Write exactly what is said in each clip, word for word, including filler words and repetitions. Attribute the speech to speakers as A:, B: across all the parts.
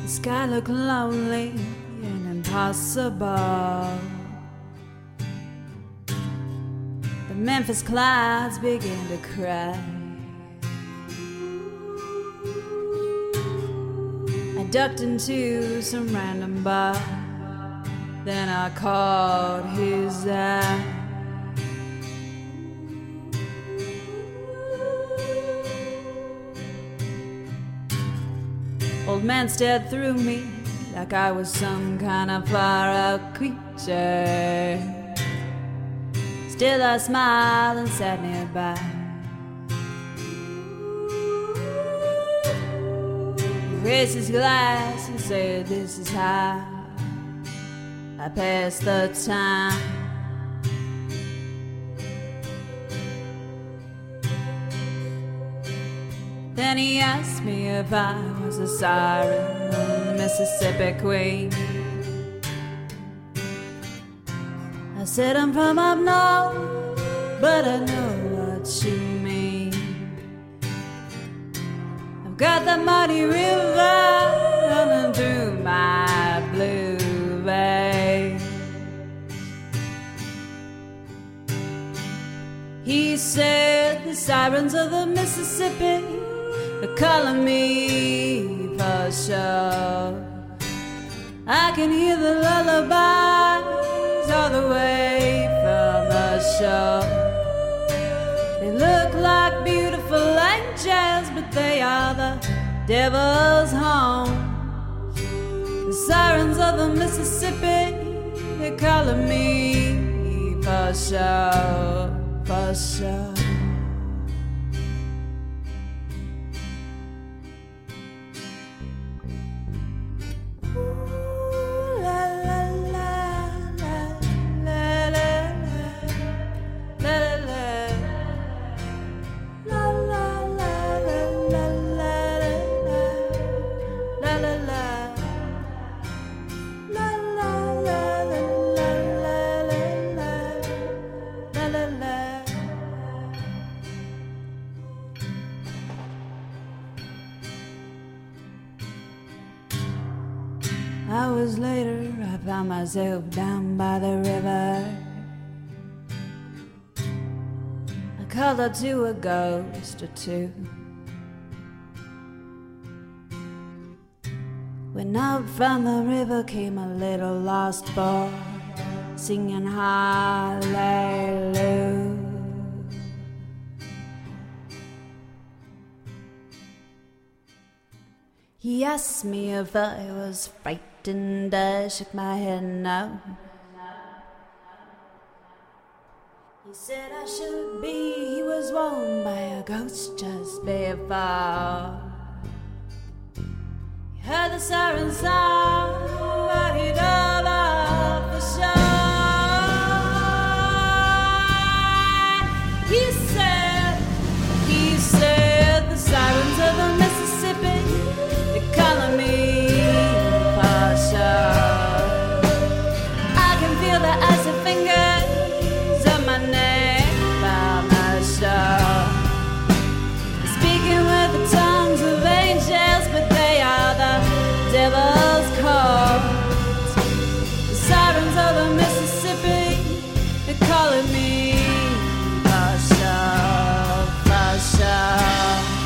A: sky looked lonely and impossible. The Memphis clouds began to cry. I ducked into some random bar, then I caught his eye. Old man stared through me like I was some kind of far-out creature. Still I smiled and sat nearby. He raised his glass and said, "This is how I pass the time." Then he asked me if I was a siren, a Mississippi queen. I said I'm from up north, but I know what you mean. I've got the muddy river running through my blue veins. He said the sirens of the Mississippi are calling me for sure. I can hear the lullabies all the way from the shore. They look like beautiful angels, but they are the devil's home. The sirens of the Mississippi, they're calling me for sure, for sure. Hours later, I found myself down by the river. I called out to a ghost or two. When up from the river came a little lost boy, singing hallelujah. He asked me if I was frightened. I shook my head no. He said I should be. He was warned by a ghost just before. He heard the siren song, but he dove off the shore. He said, he said the sirens of the Mississippi, calling me for sure. I can feel the icy fingers of my neck by my shore. Speaking with the tongues of angels, but they are the devil's chords. The sirens of the Mississippi, they're calling me for sure, for sure.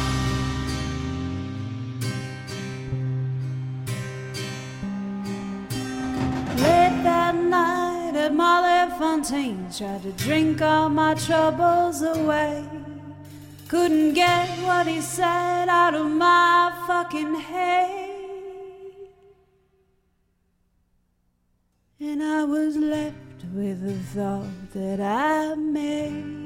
A: At Molly Fontaine, tried to drink all my troubles away. Couldn't get what he said out of my fucking head. And I was left with the thought that I made.